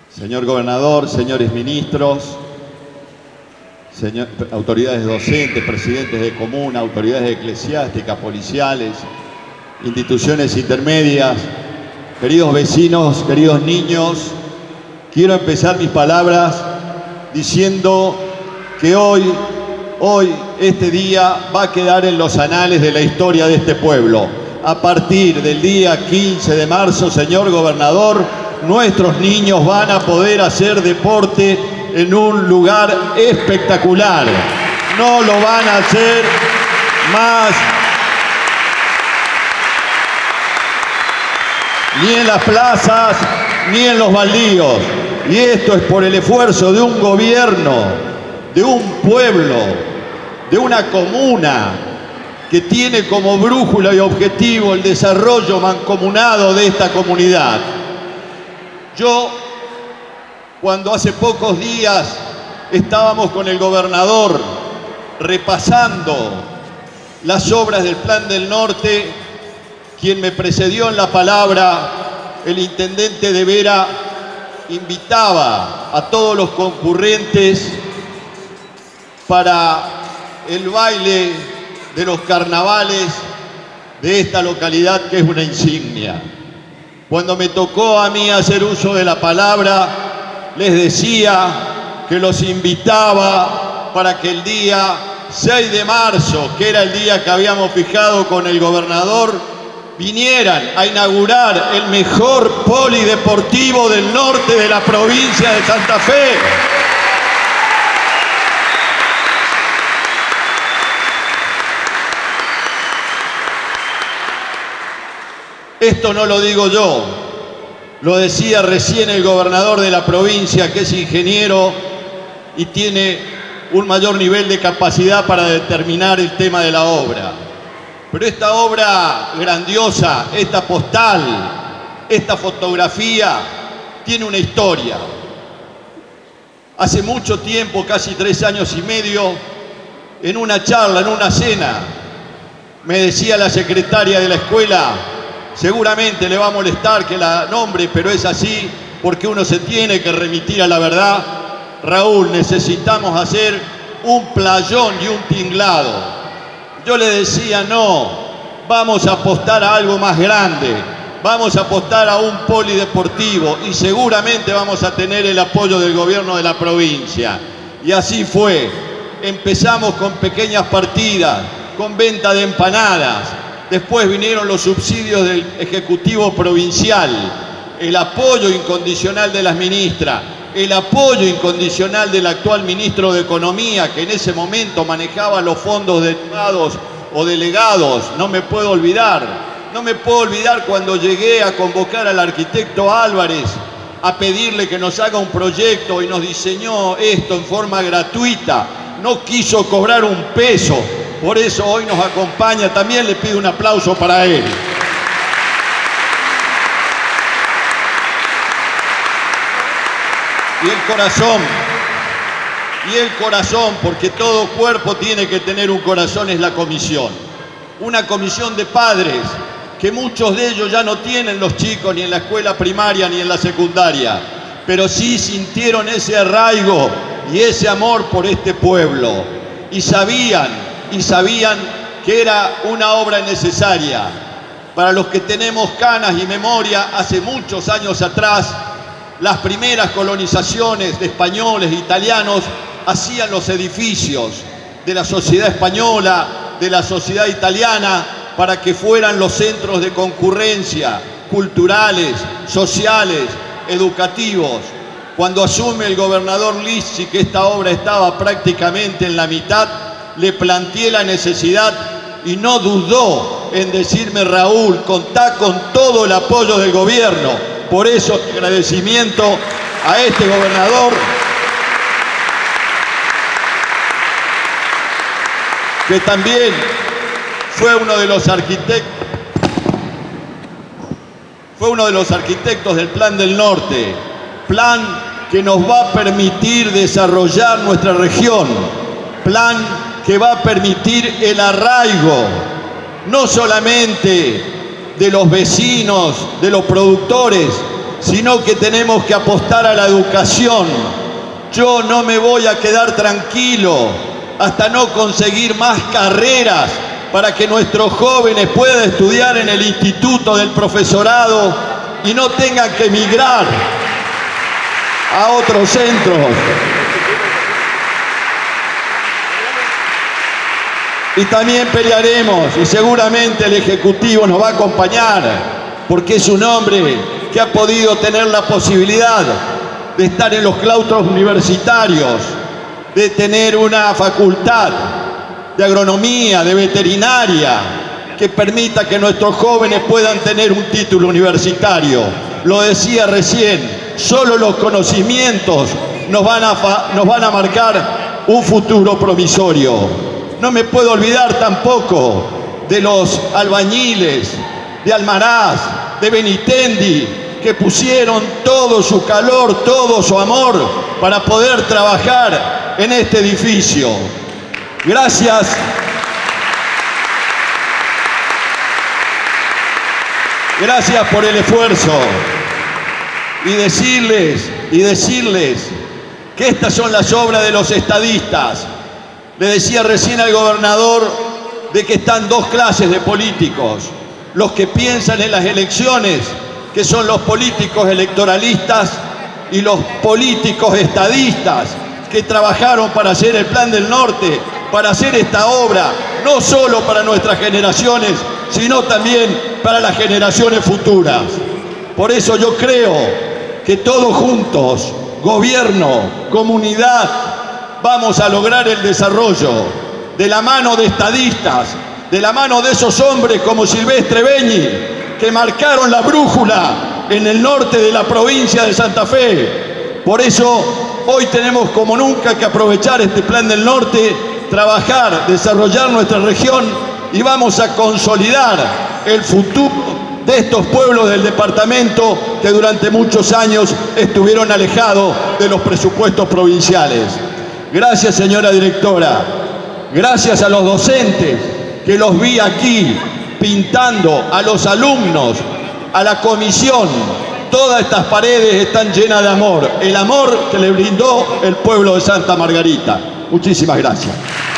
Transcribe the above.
Señor gobernador, señores ministros, autoridades docentes, presidentes de comuna, autoridades eclesiásticas, policiales, instituciones intermedias, queridos vecinos, queridos niños, quiero empezar mis palabras diciendo que hoy, este día va a quedar en los anales de la historia de este pueblo. A partir del día 15 de marzo, señor gobernador, nuestros niños van a poder hacer deporte en un lugar espectacular. No lo van a hacer más ni en las plazas ni en los baldíos. Y esto es por el esfuerzo de un gobierno, de un pueblo, de una comuna que tiene como brújula y objetivo el desarrollo mancomunado de esta comunidad. Yo, cuando hace pocos días estábamos con el gobernador repasando las obras del Plan del Norte, quien me precedió en la palabra, el intendente de Vera, invitaba a todos los concurrentes para el baile de los carnavales de esta localidad, que es una insignia. Cuando me tocó a mí hacer uso de la palabra, les decía que los invitaba para que el día 6 de marzo, que era el día que habíamos fijado con el gobernador, vinieran a inaugurar el mejor polideportivo del norte de la provincia de Santa Fe. Esto no lo digo yo, lo decía recién el gobernador de la provincia, que es ingeniero y tiene un mayor nivel de capacidad para determinar el tema de la obra. Pero esta obra grandiosa, esta postal, esta fotografía, tiene una historia. Hace mucho tiempo, casi 3 años y medio, en una charla, en una cena, me decía la secretaria de la escuela: seguramente le va a molestar que la nombre, pero es así porque uno se tiene que remitir a la verdad. Raúl, necesitamos hacer un playón y un tinglado. Yo le decía, no, vamos a apostar a algo más grande, vamos a apostar a un polideportivo y seguramente vamos a tener el apoyo del gobierno de la provincia. Y así fue. Empezamos con pequeñas partidas, con venta de empanadas. Después vinieron los subsidios del Ejecutivo Provincial, el apoyo incondicional de las ministras, el apoyo incondicional del actual ministro de Economía, que en ese momento manejaba los fondos derivados o delegados. No me puedo olvidar cuando llegué a convocar al arquitecto Álvarez a pedirle que nos haga un proyecto y nos diseñó esto en forma gratuita. No quiso cobrar un peso. Por eso hoy nos acompaña, también le pido un aplauso para él. Y el corazón, porque todo cuerpo tiene que tener un corazón, es la comisión. Una comisión de padres, que muchos de ellos ya no tienen los chicos ni en la escuela primaria ni en la secundaria, pero sí sintieron ese arraigo y ese amor por este pueblo. Y sabían que era una obra necesaria. Para los que tenemos canas y memoria, hace muchos años atrás, las primeras colonizaciones de españoles e italianos hacían los edificios de la sociedad española, de la sociedad italiana, para que fueran los centros de concurrencia, culturales, sociales, educativos. Cuando asume el gobernador Lizzi, que esta obra estaba prácticamente en la mitad, le planteé la necesidad y no dudó en decirme: Raúl, contá con todo el apoyo del gobierno. Por eso, mi agradecimiento a este gobernador, que también fue uno de los arquitectos del Plan del Norte, plan que nos va a permitir desarrollar nuestra región, plan que va a permitir el arraigo, no solamente de los vecinos, de los productores, sino que tenemos que apostar a la educación. Yo no me voy a quedar tranquilo hasta no conseguir más carreras para que nuestros jóvenes puedan estudiar en el instituto del profesorado y no tengan que emigrar a otros centros. Y también pelearemos, y seguramente el Ejecutivo nos va a acompañar, porque es un hombre que ha podido tener la posibilidad de estar en los claustros universitarios, de tener una facultad de agronomía, de veterinaria, que permita que nuestros jóvenes puedan tener un título universitario. Lo decía recién, solo los conocimientos nos van a marcar un futuro promisorio. No me puedo olvidar tampoco de los albañiles, de Almaraz, de Benitendi, que pusieron todo su calor, todo su amor para poder trabajar en este edificio. Gracias. Gracias por el esfuerzo. Y decirles que estas son las obras de los estadistas. Le decía recién al gobernador de que están dos clases de políticos. Los que piensan en las elecciones, que son los políticos electoralistas, y los políticos estadistas, que trabajaron para hacer el Plan del Norte, para hacer esta obra, no solo para nuestras generaciones, sino también para las generaciones futuras. Por eso yo creo que todos juntos, gobierno, comunidad, vamos a lograr el desarrollo de la mano de estadistas, de la mano de esos hombres como Silvestre Beñi, que marcaron la brújula en el norte de la provincia de Santa Fe. Por eso hoy tenemos como nunca que aprovechar este Plan del Norte, trabajar, desarrollar nuestra región y vamos a consolidar el futuro de estos pueblos del departamento que durante muchos años estuvieron alejados de los presupuestos provinciales. Gracias, señora directora. Gracias a los docentes que los vi aquí pintando, a los alumnos, a la comisión. Todas estas paredes están llenas de amor. El amor que le brindó el pueblo de Santa Margarita. Muchísimas gracias.